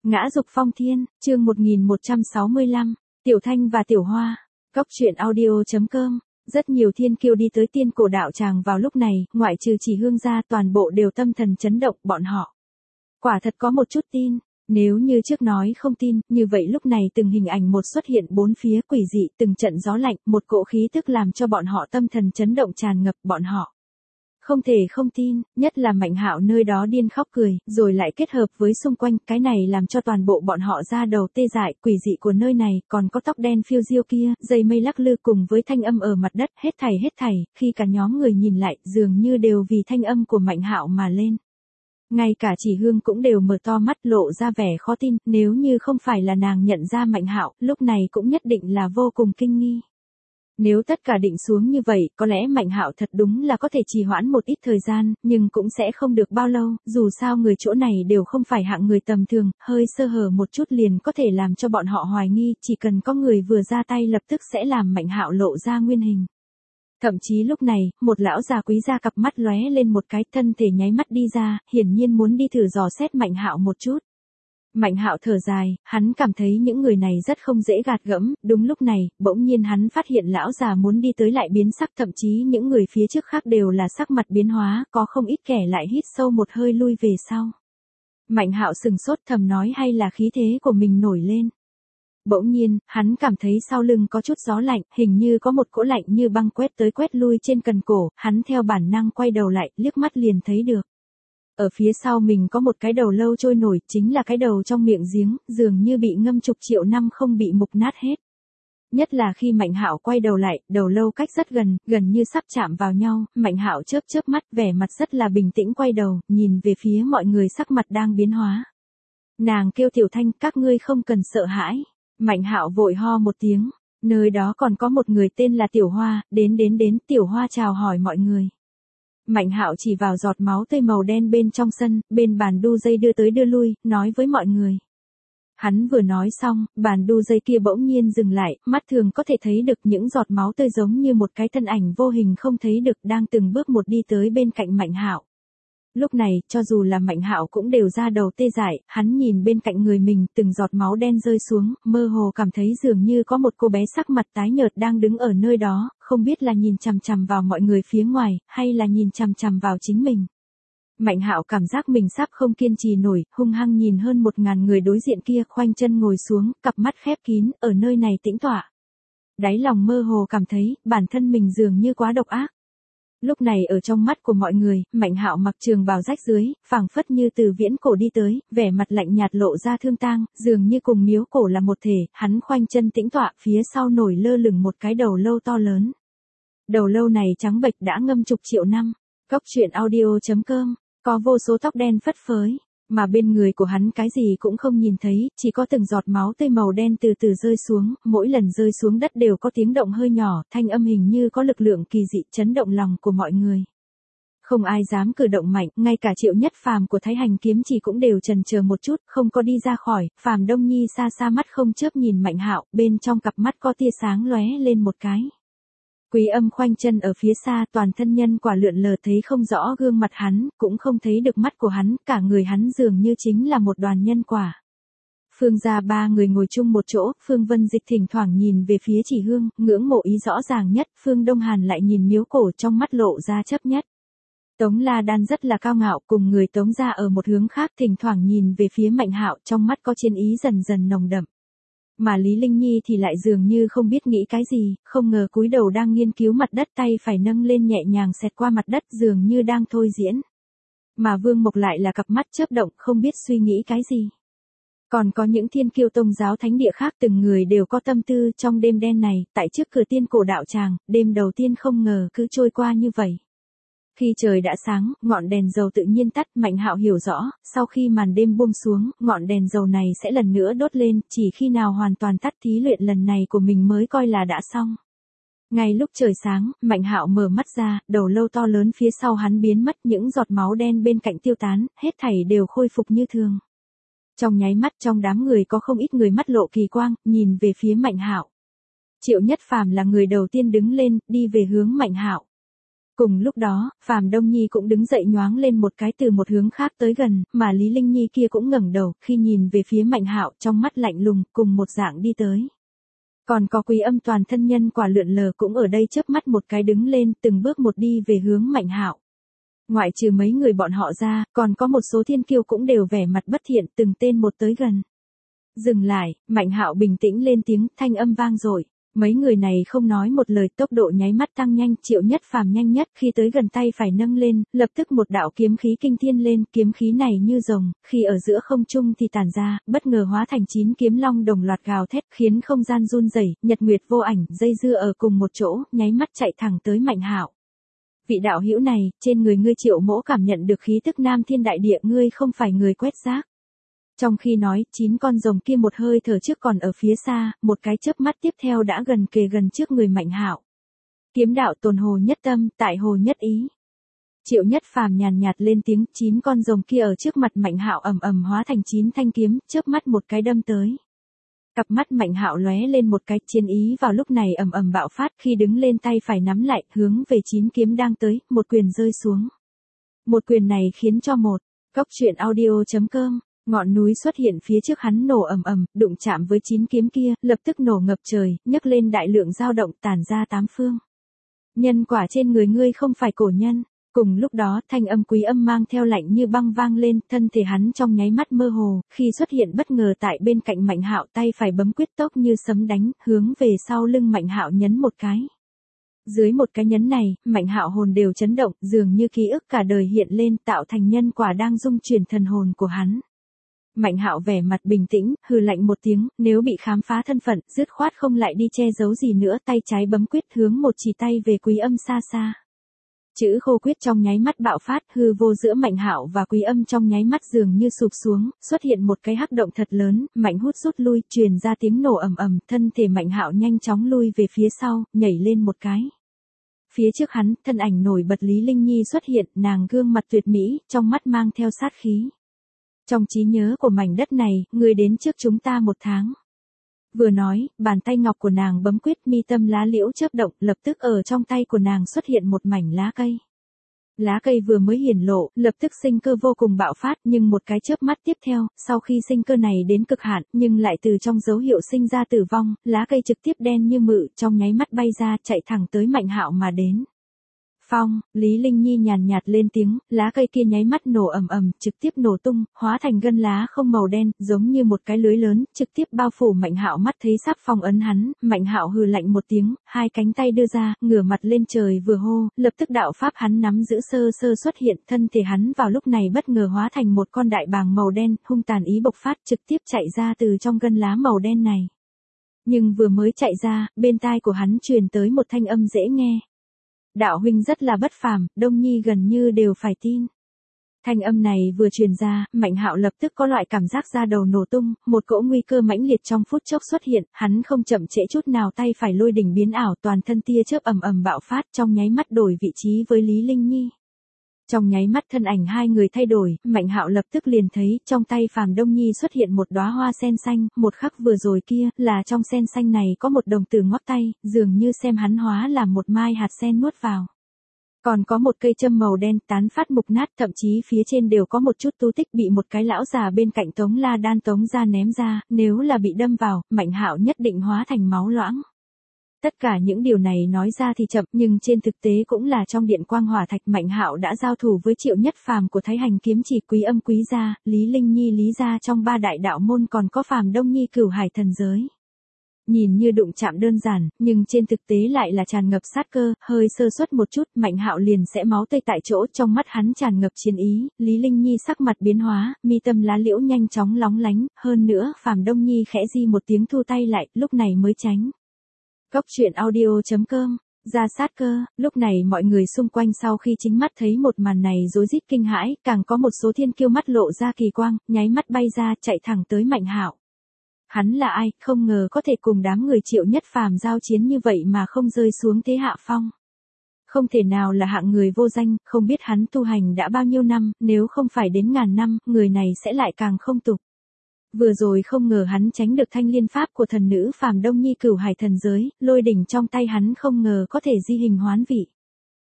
Ngã dục phong thiên, chương 1165, Tiểu Thanh và Tiểu Hoa. Góc truyện audio.com. Rất nhiều thiên kiêu đi tới tiên cổ đạo tràng vào lúc này, ngoại trừ Chỉ Hương ra toàn bộ đều tâm thần chấn động, bọn họ quả thật có một chút tin. Nếu như trước nói không tin, như vậy lúc này từng hình ảnh một xuất hiện bốn phía quỷ dị, từng trận gió lạnh, một cỗ khí tức làm cho bọn họ tâm thần chấn động tràn ngập, bọn họ không thể không tin, nhất là Mạnh Hạo nơi đó điên khóc cười, rồi lại kết hợp với xung quanh, cái này làm cho toàn bộ bọn họ ra đầu tê dại, quỷ dị của nơi này, còn có tóc đen phiêu diêu kia, dây mây lắc lư cùng với thanh âm ở mặt đất, hết thảy, khi cả nhóm người nhìn lại, dường như đều vì thanh âm của Mạnh Hạo mà lên. Ngay cả Chỉ Hương cũng đều mở to mắt lộ ra vẻ khó tin, nếu như không phải là nàng nhận ra Mạnh Hạo, lúc này cũng nhất định là vô cùng kinh nghi. Nếu tất cả định xuống như vậy, có lẽ Mạnh Hạo thật đúng là có thể trì hoãn một ít thời gian, nhưng cũng sẽ không được bao lâu, dù sao người chỗ này đều không phải hạng người tầm thường, hơi sơ hở một chút liền có thể làm cho bọn họ hoài nghi, chỉ cần có người vừa ra tay lập tức sẽ làm Mạnh Hạo lộ ra nguyên hình. Thậm chí lúc này, một lão già quý gia cặp mắt lóe lên một cái, thân thể nháy mắt đi ra, hiển nhiên muốn đi thử dò xét Mạnh Hạo một chút. Mạnh Hạo thở dài, hắn cảm thấy những người này rất không dễ gạt gẫm, đúng lúc này, bỗng nhiên hắn phát hiện lão già muốn đi tới lại biến sắc, thậm chí những người phía trước khác đều là sắc mặt biến hóa, có không ít kẻ lại hít sâu một hơi lui về sau. Mạnh Hạo sừng sốt thầm nói hay là khí thế của mình nổi lên. Bỗng nhiên, hắn cảm thấy sau lưng có chút gió lạnh, hình như có một cỗ lạnh như băng quét tới quét lui trên cần cổ, hắn theo bản năng quay đầu lại, liếc mắt liền thấy được. Ở phía sau mình có một cái đầu lâu trôi nổi, chính là cái đầu trong miệng giếng, dường như bị ngâm chục triệu năm không bị mục nát hết. Nhất là khi Mạnh Hạo quay đầu lại, đầu lâu cách rất gần, gần như sắp chạm vào nhau, Mạnh Hạo chớp mắt, vẻ mặt rất là bình tĩnh quay đầu, nhìn về phía mọi người sắc mặt đang biến hóa. Nàng kêu Tiểu Thanh, các ngươi không cần sợ hãi. Mạnh Hạo vội ho một tiếng, nơi đó còn có một người tên là Tiểu Hoa, đến, Tiểu Hoa chào hỏi mọi người. Mạnh Hạo chỉ vào giọt máu tươi màu đen bên trong sân, bên bàn đu dây đưa tới đưa lui, nói với mọi người. Hắn vừa nói xong, bàn đu dây kia bỗng nhiên dừng lại, mắt thường có thể thấy được những giọt máu tươi giống như một cái thân ảnh vô hình không thấy được đang từng bước một đi tới bên cạnh Mạnh Hạo. Lúc này, cho dù là Mạnh Hạo cũng đều ra đầu tê dại, hắn nhìn bên cạnh người mình, từng giọt máu đen rơi xuống, mơ hồ cảm thấy dường như có một cô bé sắc mặt tái nhợt đang đứng ở nơi đó, không biết là nhìn chằm chằm vào mọi người phía ngoài, hay là nhìn chằm chằm vào chính mình. Mạnh Hạo cảm giác mình sắp không kiên trì nổi, hung hăng nhìn hơn 1000 người đối diện kia, khoanh chân ngồi xuống, cặp mắt khép kín, ở nơi này tĩnh tọa. Đáy lòng mơ hồ cảm thấy, bản thân mình dường như quá độc ác. Lúc này ở trong mắt của mọi người, Mạnh Hạo mặc trường bào rách dưới, phảng phất như từ viễn cổ đi tới, vẻ mặt lạnh nhạt lộ ra thương tang, dường như cùng miếu cổ là một thể, hắn khoanh chân tĩnh tọa, phía sau nổi lơ lửng một cái đầu lâu to lớn. Đầu lâu này trắng bệch đã ngâm chục triệu năm. Góc truyện audio.com, có vô số tóc đen phất phới, mà bên người của hắn cái gì cũng không nhìn thấy, chỉ có từng giọt máu tươi màu đen từ từ rơi xuống, mỗi lần rơi xuống đất đều có tiếng động hơi nhỏ, thanh âm hình như có lực lượng kỳ dị chấn động lòng của mọi người. Không ai dám cử động mạnh, ngay cả Triệu Nhất Phàm của Thái Hành Kiếm Chỉ cũng đều chần chờ một chút, không có đi ra khỏi, Phàm Đông Nhi xa xa mắt không chớp nhìn Mạnh Hạo, bên trong cặp mắt có tia sáng lóe lên một cái. Quý Âm khoanh chân ở phía xa, toàn thân nhân quả lượn lờ thấy không rõ gương mặt hắn, cũng không thấy được mắt của hắn, cả người hắn dường như chính là một đoàn nhân quả. Phương gia ba người ngồi chung một chỗ, Phương Vân Dịch thỉnh thoảng nhìn về phía Chỉ Hương, ngưỡng mộ ý rõ ràng nhất, Phương Đông Hàn lại nhìn miếu cổ trong mắt lộ ra chấp nhất. Tống La Đan rất là cao ngạo, cùng người Tống gia ở một hướng khác thỉnh thoảng nhìn về phía Mạnh Hạo, trong mắt có chiến ý dần dần nồng đậm. Mà Lý Linh Nhi thì lại dường như không biết nghĩ cái gì, không ngờ cúi đầu đang nghiên cứu mặt đất, tay phải nâng lên nhẹ nhàng xẹt qua mặt đất dường như đang thôi diễn. Mà Vương Mộc lại là cặp mắt chớp động không biết suy nghĩ cái gì. Còn có những thiên kiêu tông giáo thánh địa khác từng người đều có tâm tư trong đêm đen này, tại trước cửa tiên cổ đạo tràng, đêm đầu tiên không ngờ cứ trôi qua như vậy. Khi trời đã sáng, ngọn đèn dầu tự nhiên tắt, Mạnh Hạo hiểu rõ, sau khi màn đêm buông xuống, ngọn đèn dầu này sẽ lần nữa đốt lên, chỉ khi nào hoàn toàn tắt thí luyện lần này của mình mới coi là đã xong. Ngay lúc trời sáng, Mạnh Hạo mở mắt ra, đầu lâu to lớn phía sau hắn biến mất, những giọt máu đen bên cạnh tiêu tán, hết thảy đều khôi phục như thường. Trong nháy mắt trong đám người có không ít người mắt lộ kỳ quang, nhìn về phía Mạnh Hạo. Triệu Nhất Phàm là người đầu tiên đứng lên, đi về hướng Mạnh Hạo. Cùng lúc đó, Phàm Đông Nhi cũng đứng dậy nhoáng lên một cái từ một hướng khác tới gần, mà Lý Linh Nhi kia cũng ngẩng đầu, khi nhìn về phía Mạnh Hạo, trong mắt lạnh lùng, cùng một dạng đi tới. Còn có Quý Âm toàn thân nhân quả lượn lờ cũng ở đây chớp mắt một cái đứng lên, từng bước một đi về hướng Mạnh Hạo. Ngoại trừ mấy người bọn họ ra, còn có một số thiên kiêu cũng đều vẻ mặt bất thiện, từng tên một tới gần. Dừng lại, Mạnh Hạo bình tĩnh lên tiếng, thanh âm vang dội. Mấy người này không nói một lời, tốc độ nháy mắt tăng nhanh, Triệu Nhất Phàm nhanh nhất, khi tới gần tay phải nâng lên, lập tức một đạo kiếm khí kinh thiên lên, kiếm khí này như rồng, khi ở giữa không trung thì tản ra, bất ngờ hóa thành 9 kiếm long đồng loạt gào thét, khiến không gian run rẩy, nhật nguyệt vô ảnh, dây dưa ở cùng một chỗ, nháy mắt chạy thẳng tới Mạnh Hạo. Vị đạo hữu này, trên người ngươi Triệu Mỗ cảm nhận được khí tức Nam Thiên Đại Địa, ngươi không phải người quét rác. Trong khi nói, 9 con rồng kia một hơi thở trước còn ở phía xa, một cái chớp mắt tiếp theo đã gần kề gần trước người Mạnh Hạo. Kiếm đạo tồn hồ nhất tâm, tại hồ nhất ý. Triệu Nhất Phàm nhàn nhạt lên tiếng, 9 con rồng kia ở trước mặt Mạnh Hạo ầm ầm hóa thành 9 thanh kiếm, chớp mắt một cái đâm tới. Cặp mắt Mạnh Hạo lóe lên một cái, chiến ý vào lúc này ầm ầm bạo phát, khi đứng lên tay phải nắm lại, hướng về 9 kiếm đang tới, một quyền rơi xuống. Một quyền này khiến cho Cốc truyện audio.com ngọn núi xuất hiện phía trước hắn nổ ầm ầm, đụng chạm với 9 kiếm kia, lập tức nổ ngập trời, nhấc lên đại lượng dao động tản ra tám phương. Nhân quả trên người ngươi không phải cổ nhân. Cùng lúc đó, thanh âm Quý Âm mang theo lạnh như băng vang lên, thân thể hắn trong nháy mắt mơ hồ, khi xuất hiện bất ngờ tại bên cạnh Mạnh Hạo, tay phải bấm quyết tốc như sấm đánh, hướng về sau lưng Mạnh Hạo nhấn một cái. Dưới một cái nhấn này, Mạnh Hạo hồn đều chấn động, dường như ký ức cả đời hiện lên, tạo thành nhân quả đang dung chuyển thần hồn của hắn. Mạnh Hạo vẻ mặt bình tĩnh, hừ lạnh một tiếng, nếu bị khám phá thân phận, dứt khoát không lại đi che giấu gì nữa, tay trái bấm quyết hướng một chỉ tay về Quý Âm xa xa. Chữ khô quyết trong nháy mắt bạo phát, hư vô giữa Mạnh Hạo và Quý Âm trong nháy mắt dường như sụp xuống, xuất hiện một cái hắc động thật lớn, Mạnh Hút rút lui, truyền ra tiếng nổ ầm ầm, thân thể Mạnh Hạo nhanh chóng lui về phía sau, nhảy lên một cái. Phía trước hắn, thân ảnh nổi bật Lý Linh Nhi xuất hiện, nàng gương mặt tuyệt mỹ, trong mắt mang theo sát khí. Trong trí nhớ của mảnh đất này, ngươi đến trước chúng ta 1 tháng. Vừa nói, bàn tay ngọc của nàng bấm quyết, mi tâm lá liễu chớp động, lập tức ở trong tay của nàng xuất hiện một mảnh lá cây. Lá cây vừa mới hiển lộ, lập tức sinh cơ vô cùng bạo phát, nhưng một cái chớp mắt tiếp theo, sau khi sinh cơ này đến cực hạn, nhưng lại từ trong dấu hiệu sinh ra tử vong, lá cây trực tiếp đen như mự, trong nháy mắt bay ra, chạy thẳng tới Mạnh Hạo mà đến. Phong, Lý Linh Nhi nhàn nhạt lên tiếng, lá cây kia nháy mắt nổ ầm ầm, trực tiếp nổ tung, hóa thành gân lá không màu đen, giống như một cái lưới lớn, trực tiếp bao phủ Mạnh Hạo. Mắt thấy sắp phong ấn hắn, Mạnh Hạo hừ lạnh một tiếng, hai cánh tay đưa ra, ngửa mặt lên trời vừa hô, lập tức đạo pháp hắn nắm giữ sơ sơ xuất hiện, thân thể hắn vào lúc này bất ngờ hóa thành một con đại bàng màu đen, hung tàn ý bộc phát, trực tiếp chạy ra từ trong gân lá màu đen này. Nhưng vừa mới chạy ra, bên tai của hắn truyền tới một thanh âm dễ nghe. Đạo huynh rất là bất phàm, Đông Nhi gần như đều phải tin. Thanh âm này vừa truyền ra, Mạnh Hạo lập tức có loại cảm giác da đầu nổ tung, một cỗ nguy cơ mãnh liệt trong phút chốc xuất hiện, hắn không chậm trễ chút nào, tay phải lôi đỉnh biến ảo, toàn thân tia chớp ầm ầm bạo phát, trong nháy mắt đổi vị trí với Lý Linh Nhi. Trong nháy mắt thân ảnh hai người thay đổi, Mạnh Hạo lập tức liền thấy, trong tay Phàm Đông Nhi xuất hiện một đóa hoa sen xanh, một khắc vừa rồi kia, là trong sen xanh này có một đồng tử ngoắc tay, dường như xem hắn hóa làm một mai hạt sen nuốt vào. Còn có một cây châm màu đen tán phát mục nát, thậm chí phía trên đều có một chút tu tích bị một cái lão già bên cạnh Tống La Đan tống ra ném ra, nếu là bị đâm vào, Mạnh Hạo nhất định hóa thành máu loãng. Tất cả những điều này nói ra thì chậm, nhưng trên thực tế cũng là trong điện quang hỏa thạch, Mạnh Hạo đã giao thủ với Triệu Nhất Phàm của Thái Hành kiếm chỉ, Quý Âm Quý gia, Lý Linh Nhi Lý gia, trong 3 đại đạo môn còn có Phàm Đông Nhi Cửu Hải thần giới. Nhìn như đụng chạm đơn giản, nhưng trên thực tế lại là tràn ngập sát cơ, hơi sơ suất một chút, Mạnh Hạo liền sẽ máu tươi tại chỗ, trong mắt hắn tràn ngập chiến ý, Lý Linh Nhi sắc mặt biến hóa, mi tâm lá liễu nhanh chóng lóng lánh, hơn nữa, Phàm Đông Nhi khẽ di một tiếng thu tay lại, lúc này mới tránh. Cốc truyện audio.com ra sát cơ, lúc này mọi người xung quanh sau khi chính mắt thấy một màn này rối rít kinh hãi, càng có một số thiên kiêu mắt lộ ra kỳ quang, nháy mắt bay ra, chạy thẳng tới Mạnh Hạo. Hắn là ai, không ngờ có thể cùng đám người Triệu Nhất Phàm giao chiến như vậy mà không rơi xuống thế hạ phong. Không thể nào là hạng người vô danh, không biết hắn tu hành đã bao nhiêu năm, nếu không phải đến ngàn năm, người này sẽ lại càng không tục. Vừa rồi không ngờ hắn tránh được thanh liên pháp của thần nữ Phàm Đông Nhi Cửu Hải thần giới, lôi đỉnh trong tay hắn không ngờ có thể di hình hoán vị.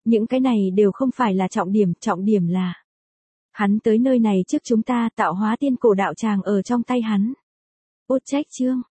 Những cái này đều không phải là trọng điểm là hắn tới nơi này trước chúng ta, tạo hóa tiên cổ đạo tràng ở trong tay hắn. Út trách Trương,